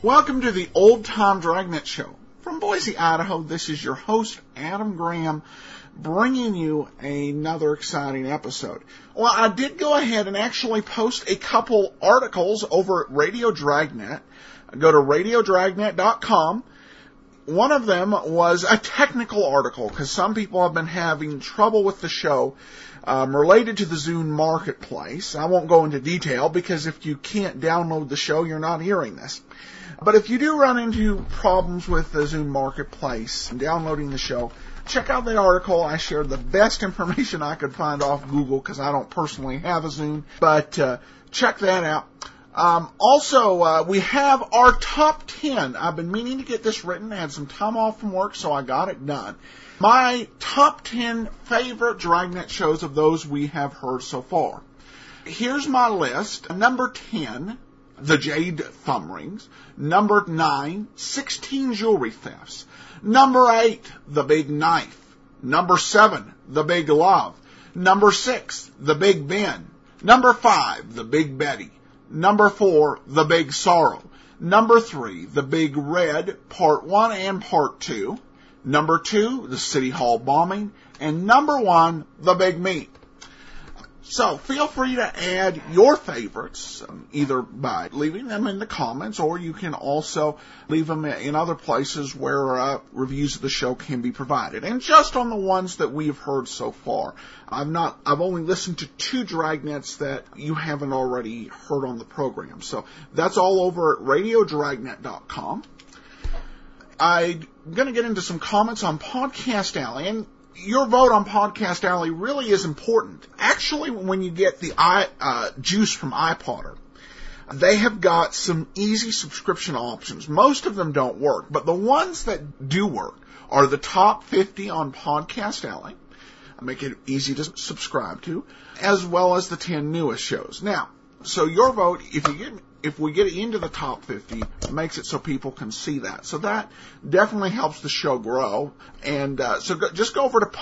Welcome to the Old Time Dragnet Show. From Boise, Idaho, this is your host, Adam Graham, bringing you another exciting episode. Well, I did go ahead and actually post a couple articles over at Radio Dragnet. Go to radiodragnet.com. One of them was a technical article, because some people have been having trouble with the show related to the Zune Marketplace. I won't go into detail, because if you can't download the show, you're not hearing this. But if you do run into problems with the Zune Marketplace and downloading the show, check out the article. I shared the best information I could find off Google, because I don't personally have a Zune, but check that out. Also, we have our top 10. I've been meaning to get this written. I had some time off from work, so I got it done. My top 10 favorite Dragnet shows of those we have heard so far. Here's my list. Number 10, The Jade Thumb Rings. Number 9, 16 Jewelry Thefts. Number 8, The Big Knife. Number 7, The Big Love. Number 6, The Big Ben. Number 5, The Big Betty. Number 4, The Big Sorrow. Number 3, The Big Red, Part 1 and Part 2. Number 2, The City Hall Bombing. And number 1, The Big Meat. So feel free to add your favorites, either by leaving them in the comments, or you can also leave them in other places where reviews of the show can be provided. And just on the ones that we've heard so far. I've only listened to 2 Dragnets that you haven't already heard on the program. So that's all over at radiodragnet.com. I'm going to get into some comments on Podcast Alley, and your vote on Podcast Alley really is important. Actually, when you get the juice from iPodder, they have got some easy subscription options. Most of them don't work, but the ones that do work are the top 50 on Podcast Alley. Make it easy to subscribe to, as well as the 10 newest shows. Now, so your vote, if we get into the top 50, makes it so people can see that. So that definitely helps the show grow. And just go over to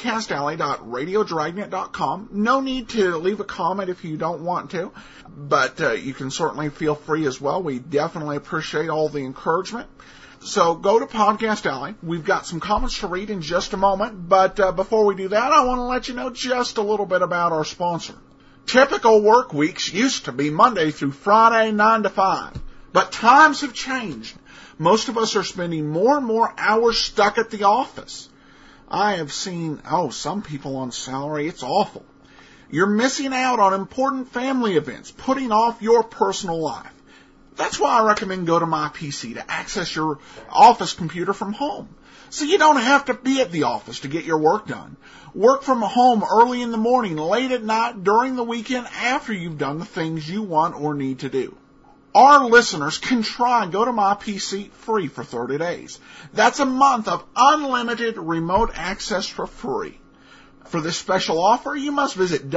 podcastalley.radiodragnet.com. No need to leave a comment if you don't want to, but you can certainly feel free as well. We definitely appreciate all the encouragement. So go to Podcast Alley. We've got some comments to read in just a moment, but before we do that, I want to let you know just a little bit about our sponsor. Typical work weeks used to be Monday through Friday, 9 to 5. But times have changed. Most of us are spending more and more hours stuck at the office. I have seen, some people on salary. It's awful. You're missing out on important family events, putting off your personal life. That's why I recommend Go to My PC to access your office computer from home. So you don't have to be at the office to get your work done. Work from home early in the morning, late at night, during the weekend, after you've done the things you want or need to do. Our listeners can try Go to My PC free for 30 days. That's a month of unlimited remote access for free. For this special offer, you must visit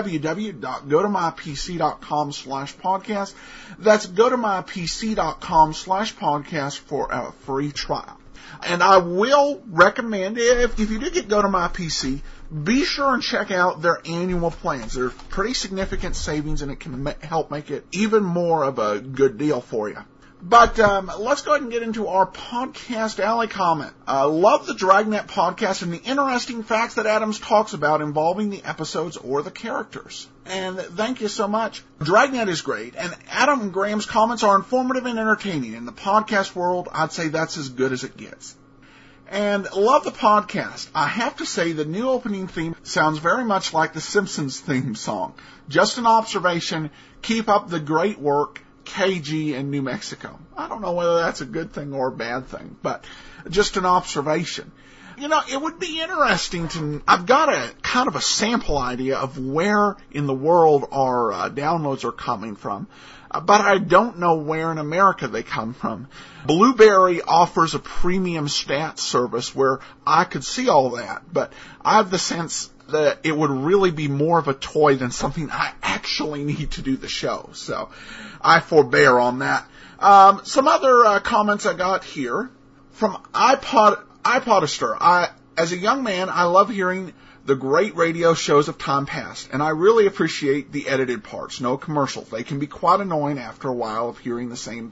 www.gotomypc.com/podcast. That's gotomypc.com/podcast for a free trial. And I will recommend, if you do get Go to My PC, be sure and check out their annual plans. They're pretty significant savings, and it can help make it even more of a good deal for you. But let's go ahead and get into our Podcast Alley comment. I love the Dragnet podcast and the interesting facts that Adams talks about involving the episodes or the characters. And thank you so much. Dragnet is great, and Adam Graham's comments are informative and entertaining. In the podcast world, I'd say that's as good as it gets. And love the podcast. I have to say the new opening theme sounds very much like the Simpsons theme song. Just an observation. Keep up the great work. KG in New Mexico. I don't know whether that's a good thing or a bad thing, but just an observation. You know, it would be interesting I've got a kind of a sample idea of where in the world our downloads are coming from, but I don't know where in America they come from. Blueberry offers a premium stats service where I could see all that, but I have the sense that it would really be more of a toy than something I actually need to do the show. So I forbear on that. Some other comments I got here from iPodister. As a young man, I love hearing the great radio shows of time past, and I really appreciate the edited parts. No commercials. They can be quite annoying after a while of hearing the same thing.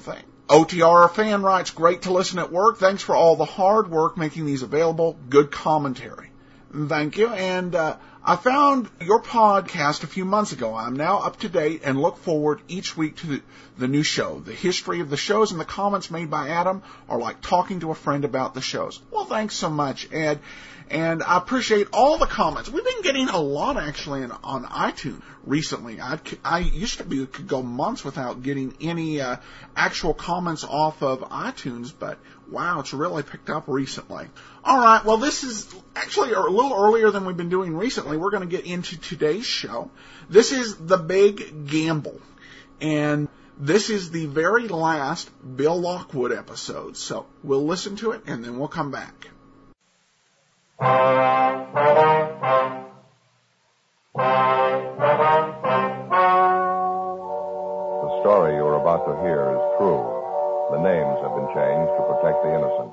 OTR fan writes, great to listen at work. Thanks for all the hard work making these available. Good commentary. Thank you. And I found your podcast a few months ago. I'm now up to date and look forward each week to the new show. The history of the shows and the comments made by Adam are like talking to a friend about the shows. Well, thanks so much, Ed. And I appreciate all the comments. We've been getting a lot, actually, on iTunes recently. I used to could go months without getting any actual comments off of iTunes, but wow, it's really picked up recently. All right, well, this is actually a little earlier than we've been doing recently. We're going to get into today's show. This is The Big Gamble, and this is the very last Bill Lockwood episode. So we'll listen to it, and then we'll come back. The story you're about to hear is true. The names have been changed to protect the innocent.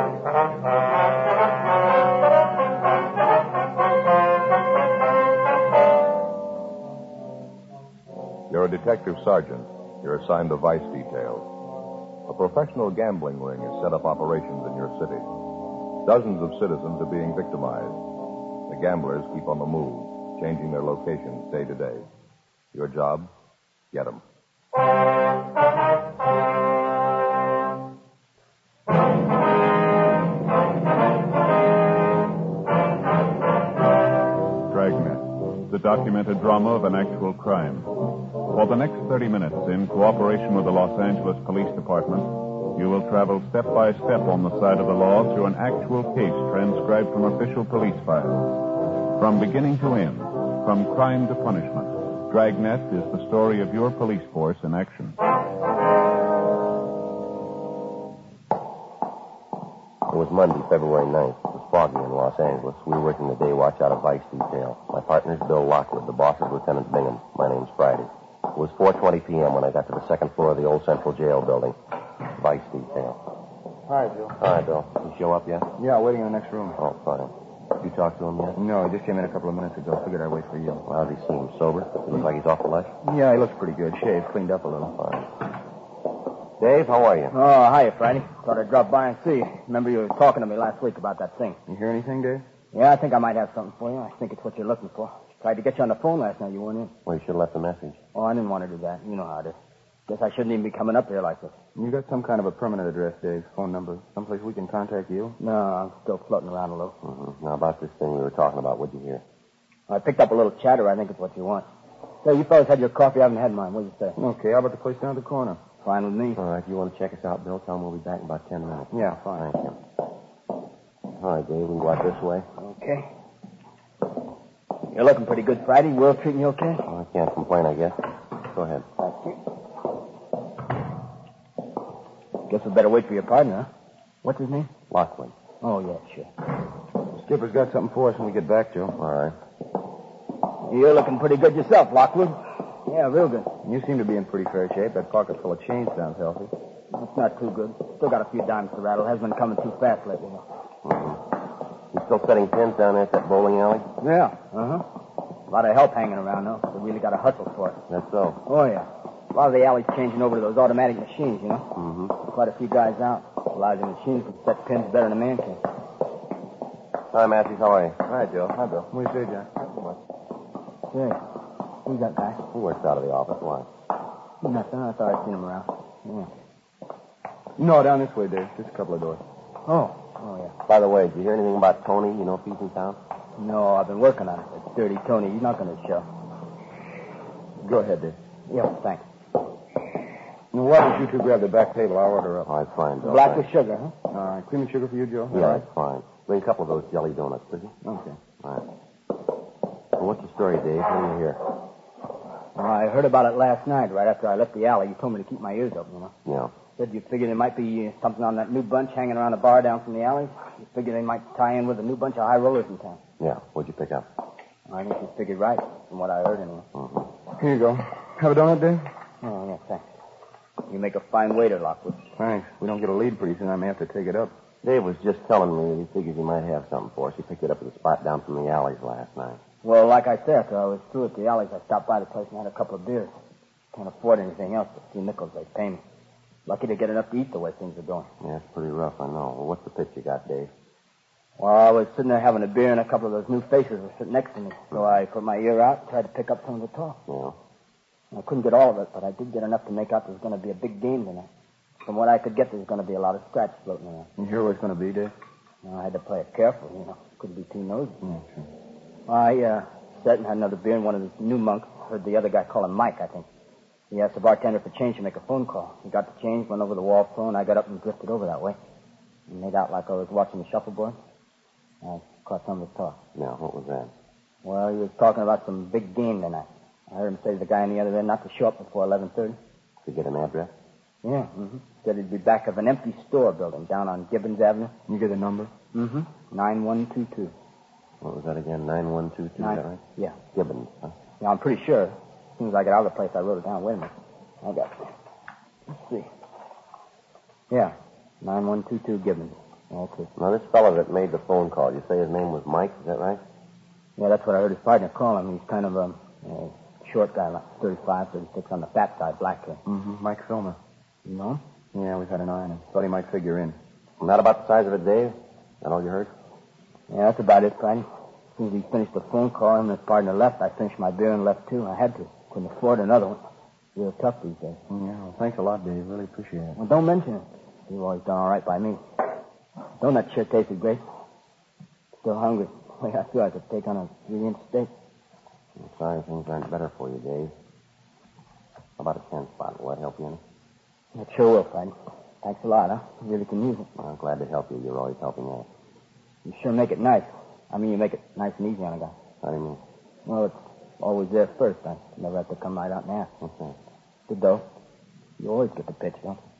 You're a detective sergeant. You're assigned to Vice Detail. A professional gambling ring has set up operations in your city. Dozens of citizens are being victimized. The gamblers keep on the move, changing their locations day to day. Your job? Get them. Dragnet, the documented drama of an actual crime. For the next 30 minutes, in cooperation with the Los Angeles Police Department, you will travel step by step on the side of the law through an actual case transcribed from official police files. From beginning to end, from crime to punishment, Dragnet is the story of your police force in action. It was Monday, February 9th. It was foggy in Los Angeles. We were working the day watch out of Vice Detail. My partner's Bill Lockwood. The boss is Lieutenant Bingham. My name's Friday. It was 4:20 p.m. when I got to the second floor of the old Central Jail building. Vice Detail. Hi, Bill. Hi, Bill. You show up yet? Yeah, waiting in the next room. Oh, fine. You talked to him yet? No, he just came in a couple of minutes ago. Figured I'd wait for you. Well, how does he seem? Sober? He looks like he's off the lush? Yeah, he looks pretty good. Shaved, cleaned up a little. Fine. Dave, how are you? Oh, hiya, Friday. Thought I'd drop by and see you. Remember you were talking to me last week about that thing. You hear anything, Dave? Yeah, I think I might have something for you. I think it's what you're looking for. Tried to get you on the phone last night. You weren't in. Well, you should have left a message. Oh, I didn't want to do that. You know how it is. Guess I shouldn't even be coming up here like this. You got some kind of a permanent address, Dave? Phone number? Someplace we can contact you? No, I'm still floating around a little. Mm-hmm. Now, about this thing we were talking about, what'd you hear? I picked up a little chatter. I think it's what you want. Say, you fellas had your coffee. I haven't had mine. What do you say? Okay, how about the place down at the corner? Fine with me. All right, you want to check us out, Bill? Tell him we'll be back in about 10 minutes. Yeah, fine. Thank you. All right, Dave, we can go out this way. Okay. You're looking pretty good, Friday. World treating you okay? Well, I can't complain, I guess. Go ahead. Thank you. Guess we better wait for your partner, huh? What's his name? Lockwood. Oh, yeah, sure. Skipper's got something for us when we get back, Joe. All right. You're looking pretty good yourself, Lockwood. Yeah, real good. You seem to be in pretty fair shape. That pocket full of change sounds healthy. It's not too good. Still got a few dimes to rattle. Hasn't been coming too fast lately, though. You still setting pins down there at that bowling alley? Yeah, uh-huh. A lot of help hanging around, though. We really got to hustle for it. That's so. Oh, yeah. A lot of the alley's changing over to those automatic machines, you know? Mm-hmm. Quite a few guys out. A lot of the machines can set pins better than a man can. Hi, Matthews. How are you? Hi, Joe. Hi, Bill. What do you say, John? Say, who's that guy? He works out of the office. Why? Nothing. I thought I'd seen him around. Yeah. No, down this way, Dave. Just a couple of doors. Oh, yeah. By the way, did you hear anything about Tony? You know if he's in town? No, I've been working on it. It's Dirty Tony. He's not going to show. Go ahead, Dave. Yeah, thanks. Now, why don't you two grab the back table? I'll order up. All right, fine, Bill. Black with sugar, huh? All right. Cream and sugar for you, Joe? Yeah, All right. that's fine. Bring a couple of those jelly donuts, could you? Okay. All right. Well, what's the story, Dave? What do you hear? Well, I heard about it last night, right after I left the alley. You told me to keep my ears open, you know. Yeah. Said you figured there might be something on that new bunch hanging around the bar down from the alley. You figured they might tie in with a new bunch of high rollers in town. Yeah. What'd you pick up? I think you figured right, from what I heard anyway. Mm-hmm. Here you go. Have a donut, Dave? Oh, yeah, thanks. You make a fine waiter, Lockwood. Thanks. We don't get a lead pretty soon. I may have to take it up. Dave was just telling me that he figures he might have something for us. He picked it up at the spot down from the alleys last night. Well, like I said, after I was through at the alleys, I stopped by the place and had a couple of beers. Can't afford anything else but a few nickels they pay me. Lucky to get enough to eat the way things are going. Yeah, it's pretty rough, I know. Well, what's the pitch you got, Dave? Well, I was sitting there having a beer, and a couple of those new faces were sitting next to me. So I put my ear out and tried to pick up some of the talk. Yeah. I couldn't get all of it, but I did get enough to make out there was going to be a big game tonight. From what I could get, there was going to be a lot of scratch floating around. You hear what it's going to be, Dave? Well, I had to play it careful, Couldn't be too nosy. Yeah, sure. Well, I sat and had another beer, and one of the new monks heard the other guy call him Mike, I think. He asked the bartender for change to make a phone call. He got the change, went over the wall phone. I got up and drifted over that way. And made out like I was watching the shuffleboard. I caught some of his talk. Yeah, what was that? Well, he was talking about some big game tonight. I heard him say to the guy on the other end not to show up before 11:30. To get an address? Yeah, Said he'd be back of an empty store building down on Gibbons Avenue. You get a number? 9122. What was that again? 9122, is that right? Yeah. Gibbons, huh? Yeah, I'm pretty sure. As soon as I get out of the place, I wrote it down. Wait a minute. I got it. Let's see. Yeah, 9122 Gibbons. Okay. Now, this fellow that made the phone call, you say his name was Mike, is that right? Yeah, that's what I heard his partner call him. He's kind of a short guy, like 35, 36 on the fat side, black hair. Mike Filmer. You know him? Yeah, we've had an eye on him. Thought he might figure in. Not about the size of it, Dave? That all you heard? Yeah, that's about it, Friday. As soon as he finished the phone call, him and his partner left. I finished my beer and left, too. I had to. Couldn't afford another one. Real tough these days. Yeah, well, thanks a lot, Dave. Really appreciate it. Well, don't mention it. You've always done all right by me. Donut sure tasted great. Still hungry. The way I feel I could take on a 3-inch steak. I'm sorry things aren't better for you, Dave. How about a 10 spot? Will that help you any? It sure will, Friday. Thanks a lot, huh? You really can use it. Well, I'm glad to help you. You're always helping out. You sure make it nice. I mean, you make it nice and easy on a guy. How do you mean? Well, it's always there first. I never have to come right out and ask. What's that? Good, though. You always get the pitch, don't you?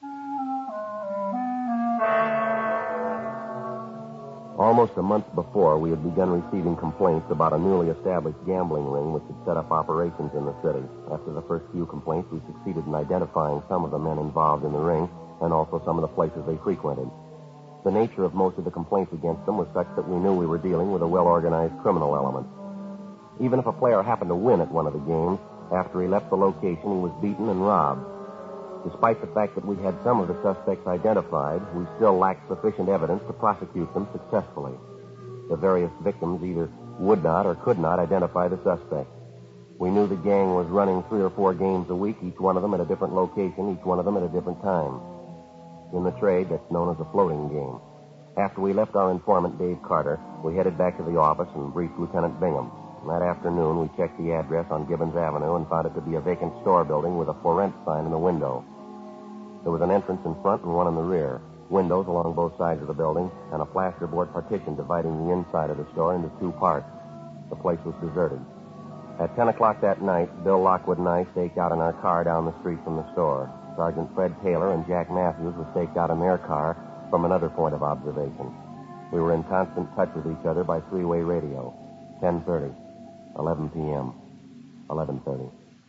Almost a month before, we had begun receiving complaints about a newly established gambling ring which had set up operations in the city. After the first few complaints, we succeeded in identifying some of the men involved in the ring and also some of the places they frequented. The nature of most of the complaints against them was such that we knew we were dealing with a well-organized criminal element. Even if a player happened to win at one of the games, after he left the location, he was beaten and robbed. Despite the fact that we had some of the suspects identified, we still lacked sufficient evidence to prosecute them successfully. The various victims either would not or could not identify the suspect. We knew the gang was running 3 or 4 games a week, each one of them at a different location, each one of them at a different time. In the trade, that's known as a floating game. After we left our informant, Dave Carter, we headed back to the office and briefed Lieutenant Bingham. That afternoon, we checked the address on Gibbons Avenue and found it to be a vacant store building with a for rent sign in the window. There was an entrance in front and one in the rear, windows along both sides of the building, and a plasterboard partition dividing the inside of the store into 2 parts. The place was deserted. At 10 o'clock that night, Bill Lockwood and I staked out in our car down the street from the store. Sergeant Fred Taylor and Jack Matthews were staked out in their car from another point of observation. We were in constant touch with each other by 3-way radio. 10:30, 11 p.m., 11:30.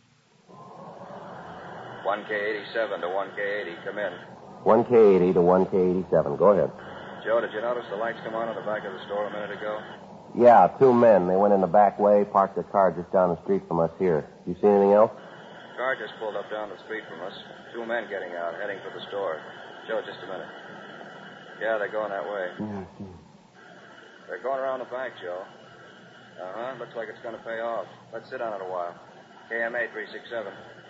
1K87 to 1K80, come in. 1K80 to 1K87, go ahead. Joe, did you notice the lights come on in the back of the store a minute ago? Yeah, 2 men. They went in the back way, parked their car just down the street from us here. You see anything else? Car just pulled up down the street from us. 2 men getting out, heading for the store. Joe, just a minute. Yeah, they're going that way. They're going around the back, Joe. Looks like it's going to pay off. Let's sit on it a while. KMA 367.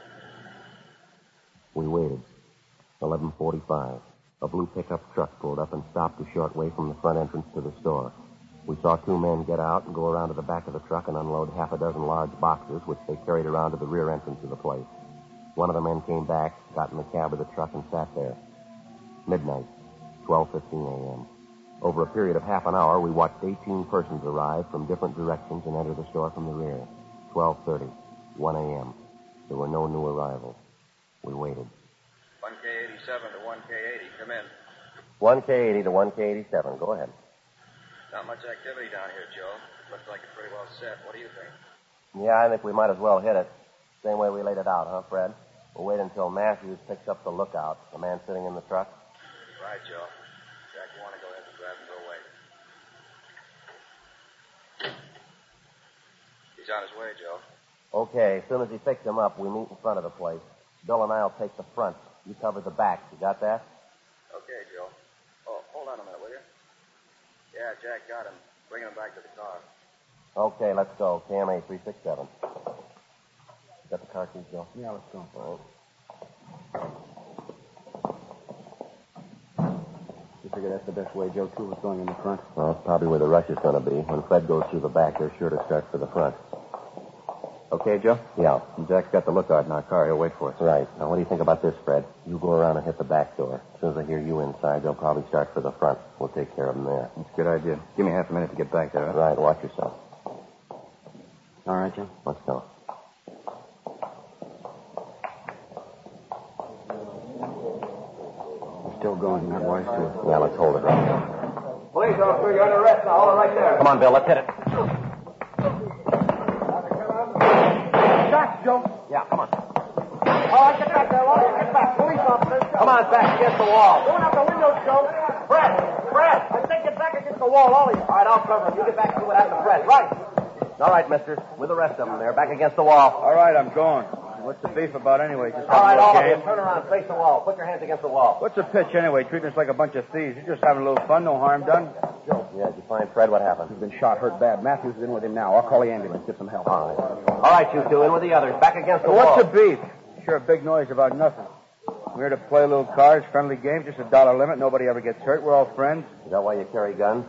We waited. 11:45. A blue pickup truck pulled up and stopped a short way from the front entrance to the store. We saw 2 men get out and go around to the back of the truck and unload half a dozen large boxes, which they carried around to the rear entrance of the place. One of the men came back, got in the cab of the truck, and sat there. Midnight, 12:15 a.m. Over a period of half an hour, we watched 18 persons arrive from different directions and enter the store from the rear. 12:30, 1 a.m. There were no new arrivals. We waited. 1K87 to 1K80, come in. 1K80 to 1K87, go ahead. Not much activity down here, Joe. Looks like it's pretty well set. What do you think? Yeah, I think we might as well hit it. Same way we laid it out, huh, Fred? We'll wait until Matthews picks up the lookout, the man sitting in the truck. Right, Joe. Jack, you want to go ahead and grab him, go away. He's on his way, Joe. Okay, as soon as he picks him up, we meet in front of the place. Bill and I'll take the front. You cover the back. You got that? Okay, Joe. Oh, hold on a minute, will you? Yeah, Jack got him. Bringing him back to the car. Okay, let's go. KMA 367. You got the car keys, Joe? Yeah, let's go. All right. You figure that's the best way, Joe, too, was going in the front? Well, it's probably where the rush is going to be. When Fred goes through the back, they're sure to start for the front. Okay, Joe? Yeah. And Jack's got the lookout in our car. He'll wait for us. Right. Now, what do you think about this, Fred? You go around and hit the back door. As soon as they hear you inside, they'll probably start for the front. We'll take care of them there. That's a good idea. Give me half a minute to get back there, huh? Right. Watch yourself. All right, Joe? Let's go. We're still going. Not wise to us. Yeah, let's hold it right. Police officer, you're under arrest now. Hold it right there. Come on, Bill. Let's hit it. Shots, Joe. Yeah, come on. All right, get back there, Lawyer. Get back. Police officers. Come on, back against the wall. Going out the window, Joe. Fred. I think get back against the wall, all of you. All right, I'll cover him. You get back to it after Fred. Right. All right, mister. With the rest of them, they're back against the wall. All right, I'm going. What's the beef about anyway? Just All right, all of game? you. Turn around. Face the wall. Put your hands against the wall. What's the pitch anyway? Treating us like a bunch of thieves. You're just having a little fun. No harm done. Joe. Yeah, did you find Fred? What happened? He's been shot, hurt bad. Matthews is in with him now. I'll call the ambulance. Get some help. All right, you two. In with the others. Back against the wall. What's the beef? Sure, a big noise about nothing. We're here to play a little cards, friendly game, just $1 limit. Nobody ever gets hurt. We're all friends. Is that why you carry guns?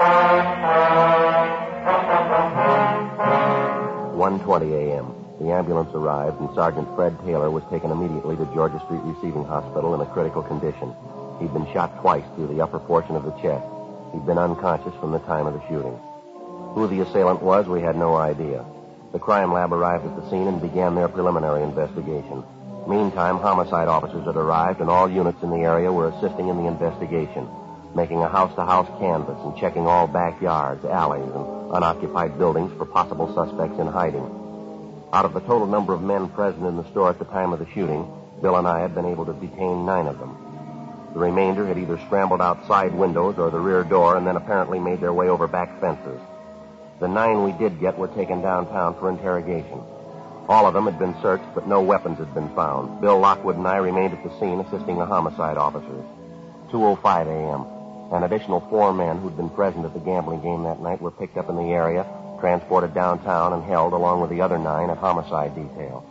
1:20 a.m. The ambulance arrived, and Sergeant Fred Taylor was taken immediately to Georgia Street Receiving Hospital in a critical condition. He'd been shot twice through the upper portion of the chest. He'd been unconscious from the time of the shooting. Who the assailant was, we had no idea. The crime lab arrived at the scene and began their preliminary investigation. Meantime, homicide officers had arrived, and all units in the area were assisting in the investigation, making a house-to-house canvass and checking all backyards, alleys, and unoccupied buildings for possible suspects in hiding. Out of the total number of men present in the store at the time of the shooting, Bill and I had been able to detain 9 of them. The remainder had either scrambled out side windows or the rear door and then apparently made their way over back fences. The 9 we did get were taken downtown for interrogation. All of them had been searched, but no weapons had been found. Bill Lockwood and I remained at the scene assisting the homicide officers. 2:05 a.m. An additional 4 men who'd been present at the gambling game that night were picked up in the area, transported downtown, and held along with the other 9 at homicide detail.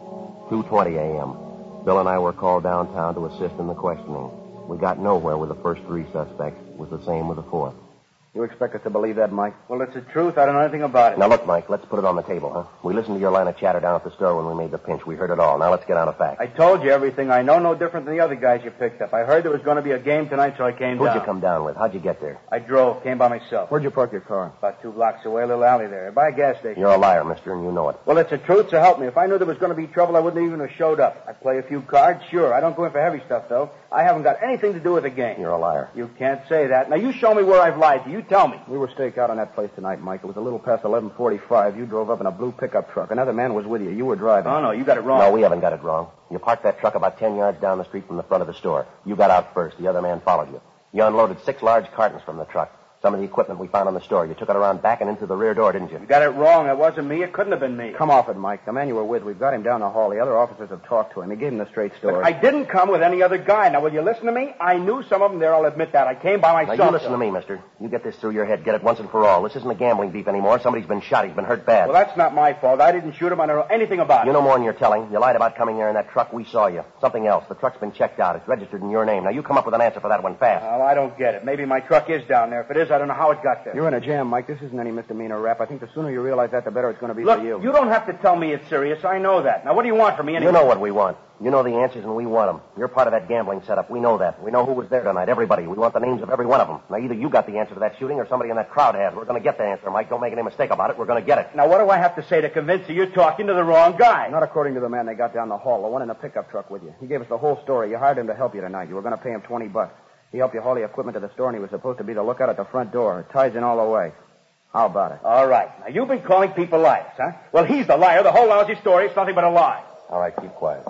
2:20 a.m. Bill and I were called downtown to assist in the questioning. We got nowhere with the first 3 suspects. It was the same with the 4th. You expect us to believe that, Mike? Well, it's the truth. I don't know anything about it. Now, look, Mike, let's put it on the table, huh? We listened to your line of chatter down at the store when we made the pinch. We heard it all. Now, let's get on to facts. I told you everything I know, no different than the other guys you picked up. I heard there was going to be a game tonight, so I came down. Who'd you come down with? How'd you get there? I drove, came by myself. Where'd you park your car? About 2 blocks away, a little alley there, by a gas station. You're a liar, mister, and you know it. Well, it's the truth, so help me. If I knew there was going to be trouble, I wouldn't even have showed up. I'd play a few cards, sure. I don't go in for heavy stuff, though. I haven't got anything to do with the game. You're a liar. You can't say that. Now, you show me where I've lied to you. You tell me. We were staked out on that place tonight, Mike. It was a little past 11:45. You drove up in a blue pickup truck. Another man was with you. You were driving. Oh, no, you got it wrong. No, we haven't got it wrong. You parked that truck about 10 yards down the street from the front of the store. You got out first. The other man followed you. You unloaded 6 large cartons from the truck. Some of the equipment we found on the store. You took it around back and into the rear door, didn't you? You got it wrong. It wasn't me. It couldn't have been me. Come off it, Mike. The man you were with, we've got him down the hall. The other officers have talked to him. He gave him the straight story. But I didn't come with any other guy. Now, will you listen to me? I knew some of them there. I'll admit that. I came by myself. Now, you listen to me, mister. You get this through your head. Get it once and for all. This isn't a gambling beef anymore. Somebody's been shot. He's been hurt bad. Well, that's not my fault. I didn't shoot him. I don't know anything about it. You know more than you're telling. You lied about coming here in that truck. We saw you. Something else. The truck's been checked out. It's registered in your name. Now, you come up with an answer for that one fast. Well, I don't get it. Maybe my truck is down there. If it is, I don't know how it got there. You're in a jam, Mike. This isn't any misdemeanor rap. I think the sooner you realize that, the better it's going to be Look, for you. You don't have to tell me it's serious. I know that. Now, what do you want from me anyway? You know what we want. You know the answers, and we want them. You're part of that gambling setup. We know that. We know who was there tonight. Everybody. We want the names of every one of them. Now, either you got the answer to that shooting or somebody in that crowd has. We're going to get the answer, Mike. Don't make any mistake about it. We're going to get it. Now, what do I have to say to convince you you're talking to the wrong guy? Not according to the man they got down the hall, the one in the pickup truck with you. He gave us the whole story. You hired him to help you tonight. You were going to pay him $20. He helped you haul the equipment to the store, and he was supposed to be the lookout at the front door. It ties in all the way. How about it? All right. Now, you've been calling people liars, huh? Well, he's the liar. The whole lousy story is nothing but a lie. All right, keep quiet.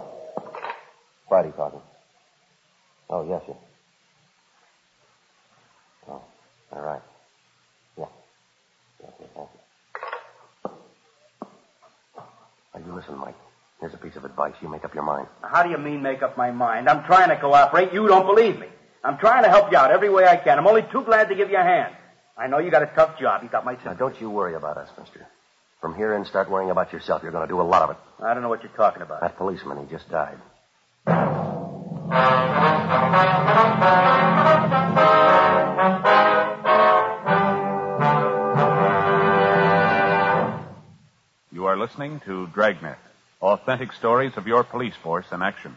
Friday talking. Oh, yes, sir. Oh, all right. Yeah. Yes, thank you. Now, you listen, Mike. Here's a piece of advice. You make up your mind. How do you mean make up my mind? I'm trying to cooperate. You don't believe me. I'm trying to help you out every way I can. I'm only too glad to give you a hand. I know you got a tough job. You got my sympathy. Now, don't you worry about us, mister. From here in, start worrying about yourself. You're going to do a lot of it. I don't know what you're talking about. That policeman, he just died. You are listening to Dragnet, authentic stories of your police force in action.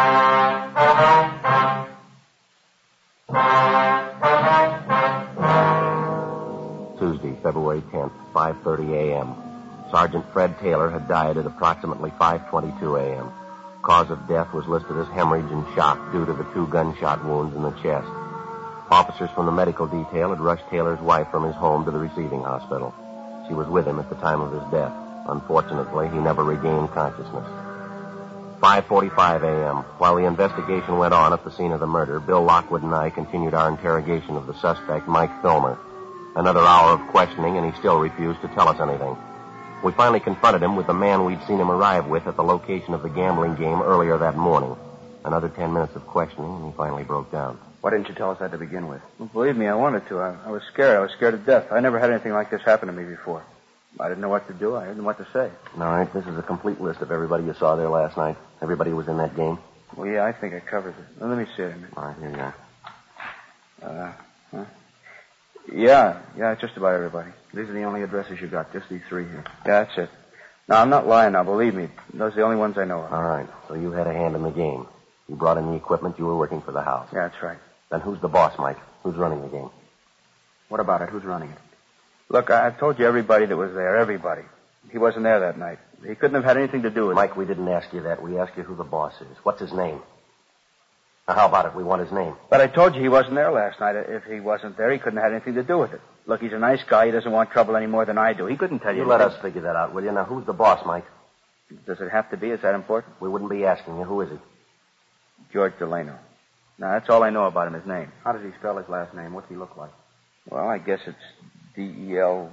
Tuesday, February 10th, 5:30 a.m. Sergeant Fred Taylor had died at approximately 5:22 a.m. Cause of death was listed as hemorrhage and shock due to the 2 gunshot wounds in the chest. Officers from the medical detail had rushed Taylor's wife from his home to the receiving hospital. She was with him at the time of his death. Unfortunately, he never regained consciousness. 5:45 a.m. While the investigation went on at the scene of the murder, Bill Lockwood and I continued our interrogation of the suspect, Mike Filmer. Another hour of questioning, and he still refused to tell us anything. We finally confronted him with the man we'd seen him arrive with at the location of the gambling game earlier that morning. Another 10 minutes of questioning, and he finally broke down. Why didn't you tell us that to begin with? Well, believe me, I wanted to. I was scared. I was scared to death. I never had anything like this happen to me before. I didn't know what to do. I didn't know what to say. All right, this is a complete list of everybody you saw there last night. Everybody who was in that game. Well, yeah, I think it covers it. Well, let me see it a minute. All right, here you are. Yeah, just about everybody. These are the only addresses you got, just these 3 here. Yeah, that's it. No, I'm not lying now, believe me. Those are the only ones I know of. All right, so you had a hand in the game. You brought in the equipment. You were working for the house. Yeah, that's right. Then who's the boss, Mike? Who's running the game? What about it? Who's running it? Look, I've told you everybody that was there, everybody. He wasn't there that night. He couldn't have had anything to do with it. Mike, we didn't ask you that. We asked you who the boss is. What's his name? Now, how about it? We want his name. But I told you he wasn't there last night. If he wasn't there, he couldn't have had anything to do with it. Look, he's a nice guy. He doesn't want trouble any more than I do. He couldn't tell you. You let us figure that out, will you? Now, who's the boss, Mike? Does it have to be? Is that important? We wouldn't be asking you. Who is he? George Delano. Now, that's all I know about him, his name. How does he spell his last name? What's he look like? Well, I guess it's Delano.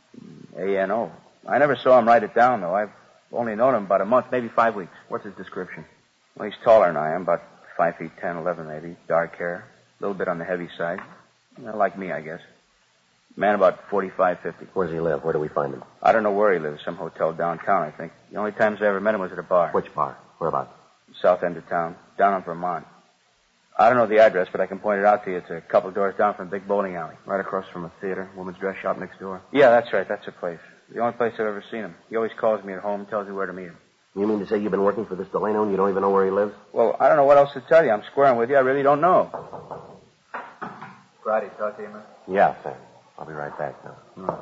I never saw him write it down, though. I've only known him about a month, maybe 5 weeks. What's his description? Well, he's taller than I am, about 5 feet 10, 11 maybe. Dark hair. A little bit on the heavy side. Like me, I guess. Man about 45, 50. Where does he live? Where do we find him? I don't know where he lives. Some hotel downtown, I think. The only times I ever met him was at a bar. Which bar? Whereabouts? South end of town. Down on Vermont. I don't know the address, but I can point it out to you. It's a couple doors down from a big bowling alley. Right across from a theater, woman's dress shop next door. Yeah, that's right. That's the place. The only place I've ever seen him. He always calls me at home and tells me where to meet him. You mean to say you've been working for this Delano and you don't even know where he lives? Well, I don't know what else to tell you. I'm squaring with you. I really don't know. Friday, talk to you, man? Yeah, Sam. I'll be right back now.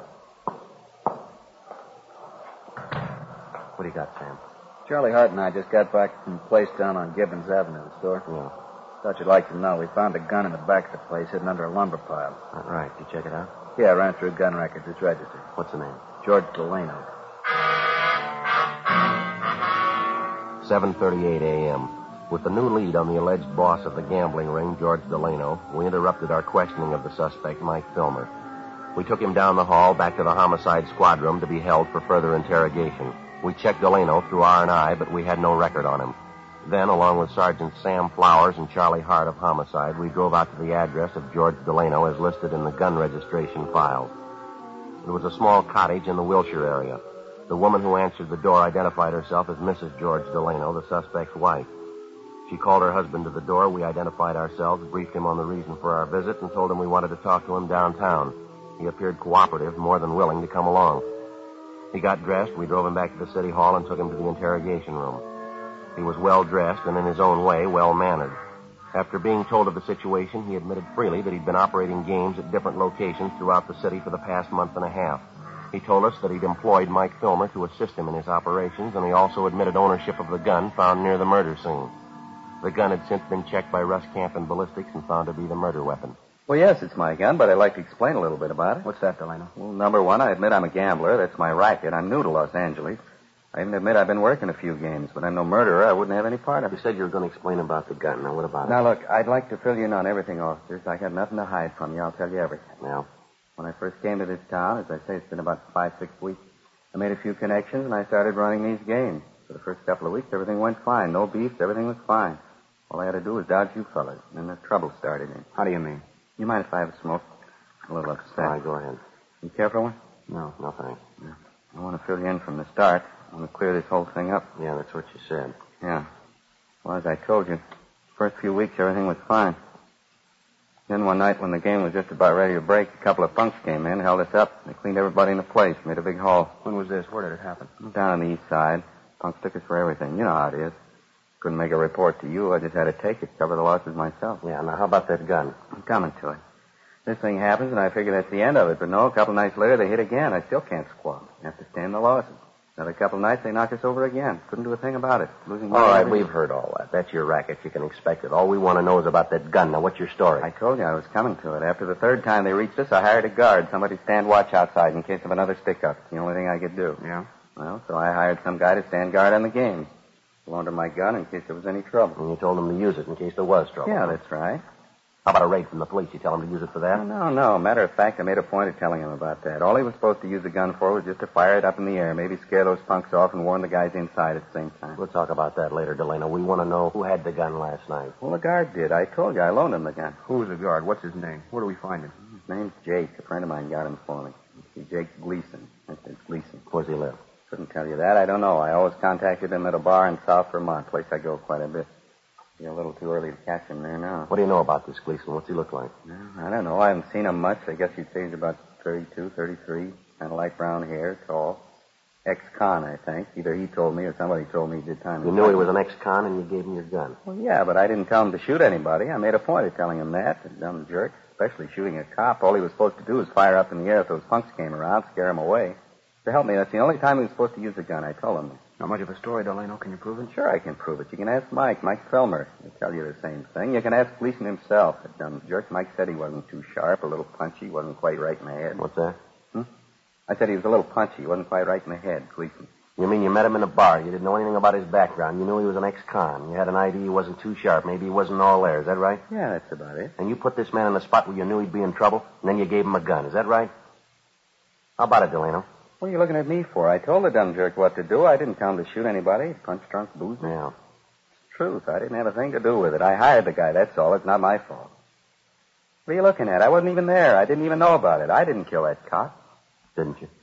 What do you got, Sam? Charlie Hart and I just got back from a place down on Gibbons Avenue, the store. Yeah. Thought you'd like to know. We found a gun in the back of the place hidden under a lumber pile. All right. Did you check it out? Yeah, I ran through gun records. It's registered. What's the name? George Delano. 7:38 a.m. With the new lead on the alleged boss of the gambling ring, George Delano, we interrupted our questioning of the suspect, Mike Filmer. We took him down the hall back to the homicide squad room to be held for further interrogation. We checked Delano through R&I, but we had no record on him. Then, along with Sergeant Sam Flowers and Charlie Hart of Homicide, we drove out to the address of George Delano as listed in the gun registration file. It was a small cottage in the Wilshire area. The woman who answered the door identified herself as Mrs. George Delano, the suspect's wife. She called her husband to the door. We identified ourselves, briefed him on the reason for our visit, and told him we wanted to talk to him downtown. He appeared cooperative, more than willing to come along. He got dressed. We drove him back to the city hall and took him to the interrogation room. He was well-dressed and, in his own way, well-mannered. After being told of the situation, he admitted freely that he'd been operating games at different locations throughout the city for the past month and a half. He told us that he'd employed Mike Filmer to assist him in his operations, and he also admitted ownership of the gun found near the murder scene. The gun had since been checked by Russ Camp and ballistics and found to be the murder weapon. Well, yes, it's my gun, but I'd like to explain a little bit about it. What's that, Delano? Well, number one, I admit I'm a gambler. That's my racket. I'm new to Los Angeles. I even admit I've been working a few games, but I'm no murderer. I wouldn't have any part of it. You said you were going to explain about the gun. Now, what about it? Now, look, I'd like to fill you in on everything, officers. I got nothing to hide from you. I'll tell you everything. Now? When I first came to this town, as I say, it's been about 5-6 weeks, I made a few connections, and I started running these games. For the first couple of weeks, everything went fine. No beefs, everything was fine. All I had to do was dodge you fellas, and then the trouble started in. How do you mean? You mind if I have a smoke? A little upset. All right, go ahead. You care for one? No, thanks. Yeah. I want to fill you in from the start. I want to clear this whole thing up. Yeah, that's what you said. Yeah. Well, as I told you, first few weeks, everything was fine. Then one night when the game was just about ready to break, a couple of punks came in, held us up. They cleaned everybody in the place, made a big haul. When was this? Where did it happen? Down on the east side. Punks took us for everything. You know how it is. Couldn't make a report to you. I just had to take it, cover the losses myself. Yeah, now how about that gun? I'm coming to it. This thing happens, and I figure that's the end of it. But no, a couple nights later, they hit again. I still can't squab. I have to stand the losses. Another couple nights, they knock us over again. Couldn't do a thing about it. Losing money. All right, we've heard all that. That's your racket. You can expect it. All we want to know is about that gun. Now, what's your story? I told you I was coming to it. After the third time they reached us, I hired a guard. Somebody to stand watch outside in case of another stick-up. It's the only thing I could do. Yeah? Well, so I hired some guy to stand guard on the games. Loaned him my gun in case there was any trouble. And you told him to use it in case there was trouble. Yeah, that's right. How about a raid from the police? You tell him to use it for that? No. Matter of fact, I made a point of telling him about that. All he was supposed to use the gun for was just to fire it up in the air, maybe scare those punks off and warn the guys inside at the same time. We'll talk about that later, Delano. We want to know who had the gun last night. Well, the guard did. I told you I loaned him the gun. Who's the guard? What's his name? Where do we find him? His name's Jake. A friend of mine got him for me. See, Jake Gleason. That's his Gleason. Where's he live? Couldn't tell you that. I don't know. I always contacted him at a bar in South Vermont, place I go quite a bit. You're a little too early to catch him there now. What do you know about this Gleason? What's he look like? I don't know. I haven't seen him much. I guess you'd say he's about 32, 33. Kind of light brown hair, tall. Ex-con, I think. Either he told me or somebody told me he did time. You knew he was an ex-con and you gave him your gun. Well, yeah, but I didn't tell him to shoot anybody. I made a point of telling him that. The dumb jerk. Especially shooting a cop. All he was supposed to do was fire up in the air if those punks came around, scare him away. To help me, that's the only time he was supposed to use the gun. I told him. Not much of a story, Delano. Can you prove it? Sure, I can prove it. You can ask Mike Felmer. He'll tell you the same thing. You can ask Gleason himself. That dumb jerk. Mike said he wasn't too sharp, a little punchy, wasn't quite right in the head. What's that? I said he was a little punchy, he wasn't quite right in the head, Gleason. You mean you met him in a bar? You didn't know anything about his background. You knew he was an ex-con. You had an idea he wasn't too sharp. Maybe he wasn't all there. Is that right? Yeah, that's about it. And you put this man in a spot where you knew he'd be in trouble, and then you gave him a gun. Is that right? How about it, Delano? What are you looking at me for? I told the dumb jerk what to do. I didn't tell him to shoot anybody. Punch, drunk, booze. Yeah. It's the truth. I didn't have a thing to do with it. I hired the guy, that's all. It's not my fault. What are you looking at? I wasn't even there. I didn't even know about it. I didn't kill that cop. Didn't you?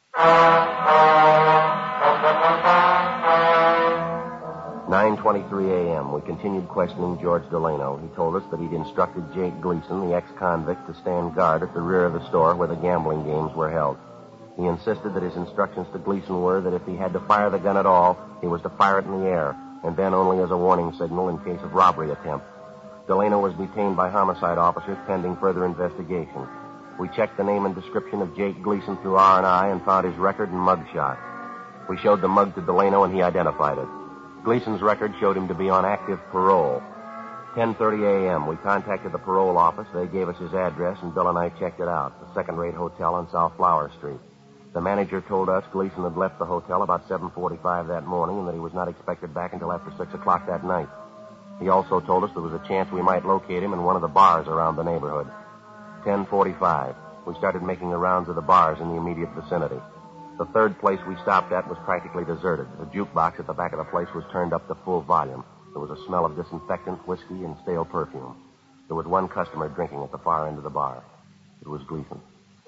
9:23 a.m. We continued questioning George Delano. He told us that he'd instructed Jake Gleason, the ex-convict, to stand guard at the rear of the store where the gambling games were held. He insisted that his instructions to Gleason were that if he had to fire the gun at all, he was to fire it in the air, and then only as a warning signal in case of robbery attempt. Delano was detained by homicide officers pending further investigation. We checked the name and description of Jake Gleason through R&I and found his record and mug shot. We showed the mug to Delano, and he identified it. Gleason's record showed him to be on active parole. 10:30 a.m., we contacted the parole office. They gave us his address, and Bill and I checked it out, the second-rate hotel on South Flower Street. The manager told us Gleason had left the hotel about 7:45 that morning and that he was not expected back until after 6 o'clock that night. He also told us there was a chance we might locate him in one of the bars around the neighborhood. 10:45. We started making the rounds of the bars in the immediate vicinity. The third place we stopped at was practically deserted. The jukebox at the back of the place was turned up to full volume. There was a smell of disinfectant, whiskey, and stale perfume. There was one customer drinking at the far end of the bar. It was Gleason.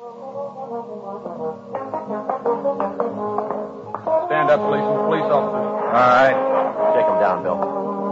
Stand up, police officers. All right. Shake him down, Bill.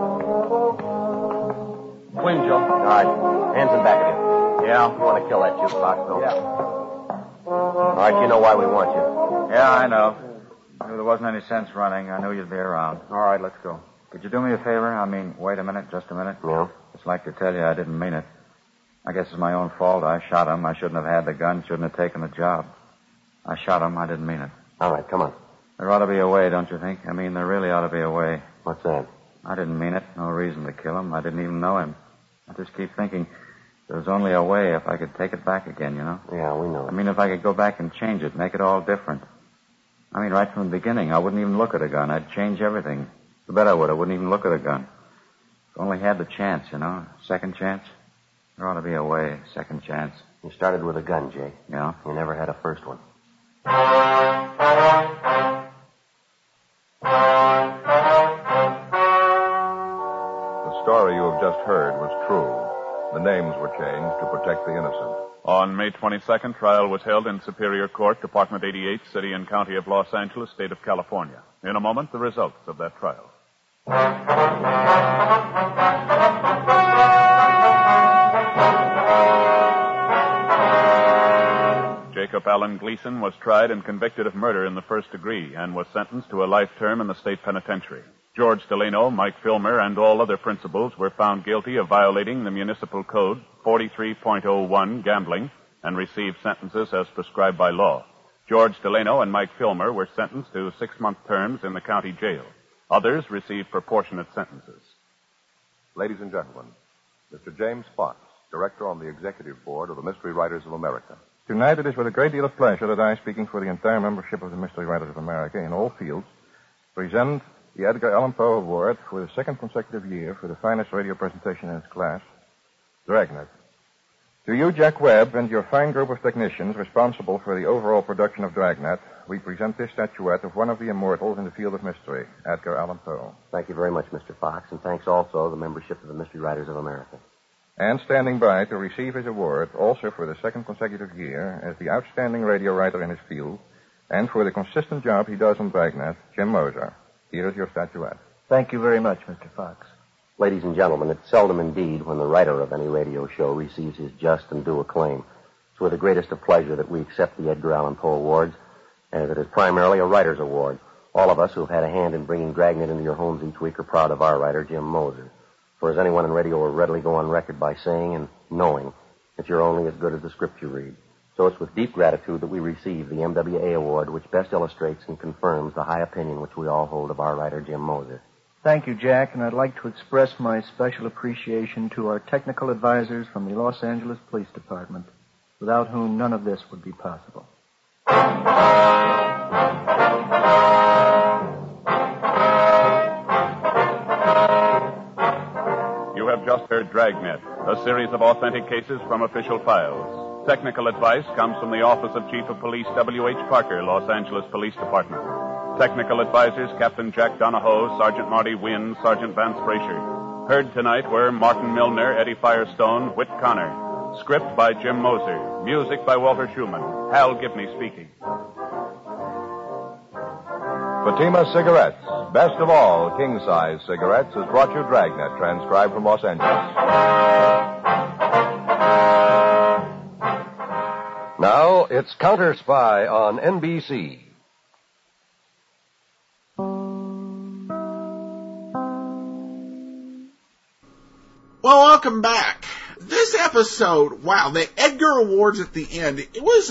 Clean, Joe. All right. Hands in back of you. Yeah. You want to kill that jukebox, Bill? Yeah. All right, you know why we want you. Yeah, I know. I knew there wasn't any sense running. I knew you'd be around. All right, let's go. Could you do me a favor? I mean, wait a minute, just a minute. Yeah? Just like to tell you I didn't mean it. I guess it's my own fault. I shot him. I shouldn't have had the gun. Shouldn't have taken the job. I shot him. I didn't mean it. All right, come on. There ought to be a way, don't you think? I mean, there really ought to be a way. What's that? I didn't mean it. No reason to kill him. I didn't even know him. I just keep thinking there's only a way if I could take it back again, you know? Yeah, we know. I mean, if I could go back and change it, make it all different. I mean, right from the beginning, I wouldn't even look at a gun. I'd change everything. You bet I would. I wouldn't even look at a gun. If I only had the chance, you know? Second chance. There ought to be a way. Second chance. You started with a gun, Jay. Yeah? You never had a first one. names were changed to protect the innocent. On May 22nd, trial was held in Superior Court, Department 88, City and County of Los Angeles, State of California. In a moment, the results of that trial. Jacob Allen Gleason was tried and convicted of murder in the first degree and was sentenced to a life term in the state penitentiary. George Delano, Mike Filmer, and all other principals were found guilty of violating the municipal code 43.01 gambling and received sentences as prescribed by law. George Delano and Mike Filmer were sentenced to 6-month terms in the county jail. Others received proportionate sentences. Ladies and gentlemen, Mr. James Fox, Director on the Executive Board of the Mystery Writers of America. Tonight it is with a great deal of pleasure that I, speaking for the entire membership of the Mystery Writers of America in all fields, present the Edgar Allan Poe Award for the second consecutive year for the finest radio presentation in its class, Dragnet. To you, Jack Webb, and your fine group of technicians responsible for the overall production of Dragnet, we present this statuette of one of the immortals in the field of mystery, Edgar Allan Poe. Thank you very much, Mr. Fox, and thanks also to the membership of the Mystery Writers of America. And standing by to receive his award, also for the second consecutive year, as the outstanding radio writer in his field, and for the consistent job he does on Dragnet, Jim Moser. Here is your statuette. Thank you very much, Mr. Fox. Ladies and gentlemen, it's seldom indeed when the writer of any radio show receives his just and due acclaim. It's with the greatest of pleasure that we accept the Edgar Allan Poe Awards, as it is primarily a writer's award. All of us who have had a hand in bringing Dragnet into your homes each week are proud of our writer, Jim Moser. For as anyone in radio will readily go on record by saying and knowing that you're only as good as the script you read. So it's with deep gratitude that we receive the MWA Award, which best illustrates and confirms the high opinion which we all hold of our writer, Jim Moser. Thank you, Jack, and I'd like to express my special appreciation to our technical advisors from the Los Angeles Police Department, without whom none of this would be possible. You have just heard Dragnet, a series of authentic cases from official files. Technical advice comes from the Office of Chief of Police W.H. Parker, Los Angeles Police Department. Technical advisors Captain Jack Donahoe, Sergeant Marty Wynn, Sergeant Vance Brasher. Heard tonight were Martin Milner, Eddie Firestone, Whit Connor. Script by Jim Moser. Music by Walter Schumann. Hal Gibney speaking. Fatima Cigarettes, best of all king-size cigarettes, has brought you Dragnet, transcribed from Los Angeles. Now, it's Counter Spy on NBC. Well, welcome back. This episode, wow, the Edgar Awards at the end, it was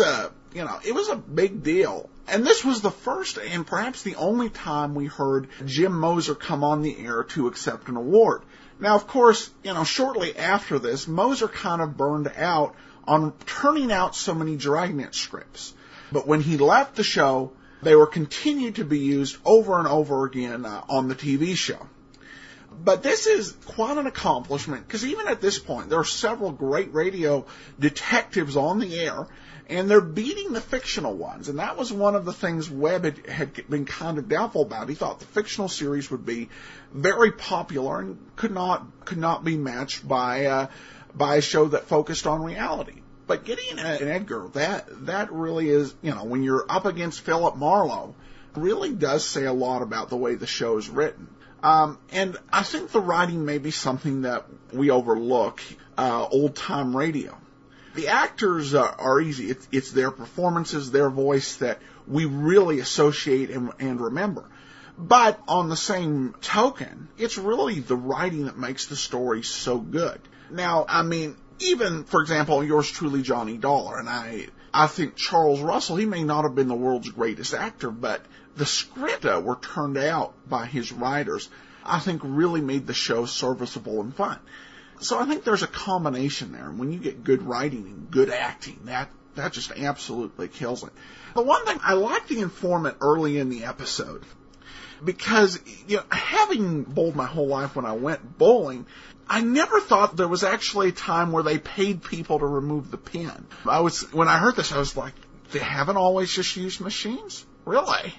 a big deal. And this was the first and perhaps the only time we heard Jim Moser come on the air to accept an award. Now, of course, shortly after this, Moser kind of burned out on turning out so many Dragnet scripts. But when he left the show, they were continued to be used over and over again on the TV show. But this is quite an accomplishment, because even at this point, there are several great radio detectives on the air, and they're beating the fictional ones. And that was one of the things Webb had been kind of doubtful about. He thought the fictional series would be very popular and could not be matched by a show that focused on reality. But getting an Edgar, that really is, when you're up against Philip Marlowe, really does say a lot about the way the show is written. And I think the writing may be something that we overlook, old-time radio. The actors are easy. It's their performances, their voice that we really associate and remember. But on the same token, it's really the writing that makes the story so good. Now, even, for example, yours truly, Johnny Dollar, and I think Charles Russell, he may not have been the world's greatest actor, but the script were turned out by his writers, I think really made the show serviceable and fun. So I think there's a combination there. When you get good writing and good acting, that just absolutely kills it. The one thing, I like the informant early in the episode, because, having bowled my whole life when I went bowling, I never thought there was actually a time where they paid people to remove the pin. When I heard this, I was like, they haven't always just used machines? Really?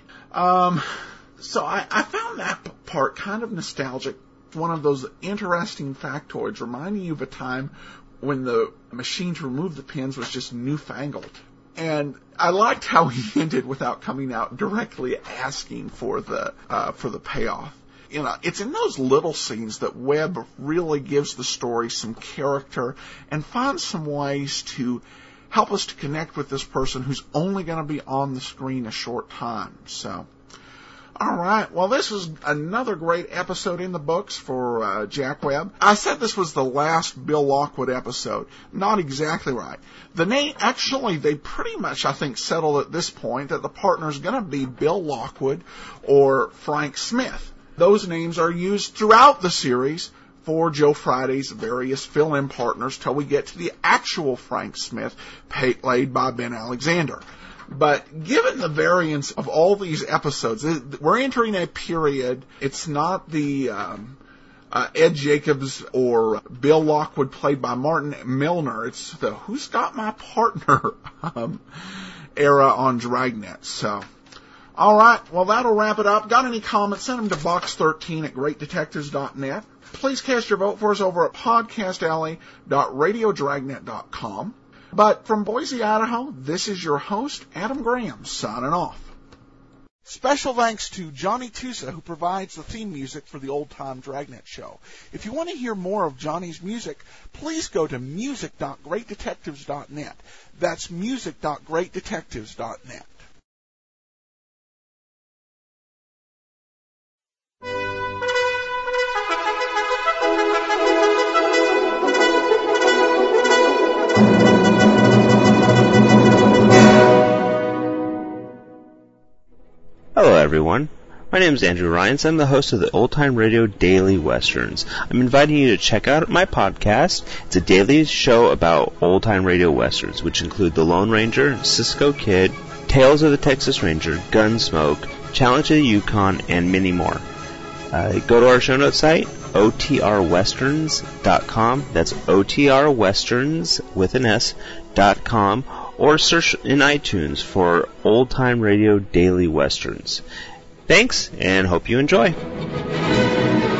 So I found that part kind of nostalgic. One of those interesting factoids reminding you of a time when the machine to remove the pins was just newfangled. And I liked how he ended without coming out directly asking for the payoff. You know, it's in those little scenes that Webb really gives the story some character and finds some ways to help us to connect with this person who's only going to be on the screen a short time. So, all right. Well, this is another great episode in the books for Jack Webb. I said this was the last Bill Lockwood episode. Not exactly right. The name, actually, they pretty much, I think, settled at this point that the partner's going to be Bill Lockwood or Frank Smith. Those names are used throughout the series for Joe Friday's various fill-in partners till we get to the actual Frank Smith, played by Ben Alexander. But given the variance of all these episodes, we're entering a period. It's not the Ed Jacobs or Bill Lockwood played by Martin Milner. It's the Who's Got My Partner era on Dragnet. So, all right. Well, that'll wrap it up. Got any comments? Send them to box13@greatdetectives.net. Please cast your vote for us over at podcastalley.radiodragnet.com. But from Boise, Idaho, this is your host, Adam Graham, signing off. Special thanks to Johnny Tusa, who provides the theme music for the Old Time Dragnet show. If you want to hear more of Johnny's music, please go to music.greatdetectives.net. That's music.greatdetectives.net. Hello, everyone. My name is Andrew Ryans. I'm the host of the Old Time Radio Daily Westerns. I'm inviting you to check out my podcast. It's a daily show about old time radio westerns, which include The Lone Ranger, Cisco Kid, Tales of the Texas Ranger, Gunsmoke, Challenge of the Yukon, and many more. Go to our show notes site, otrwesterns.com. That's otrwesterns with an S.com. Or search in iTunes for Old Time Radio Daily Westerns. Thanks, and hope you enjoy.